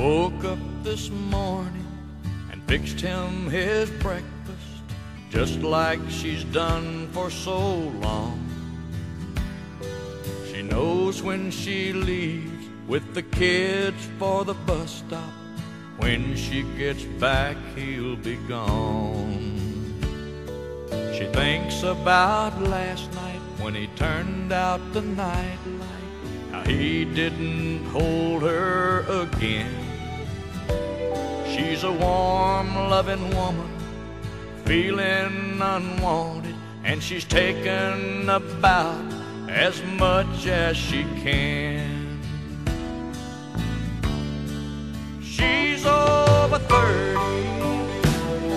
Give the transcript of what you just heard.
Woke up this morning and fixed him his breakfast, just like she's done for so long. She knows when she leaves with the kids for the bus stop. When she gets back, he'll be gone. She thinks about last night when he turned out the nightlight, how he didn't hold her again. She's a warm, loving woman, feeling unwanted, and she's taken about as much as she can. She's over 30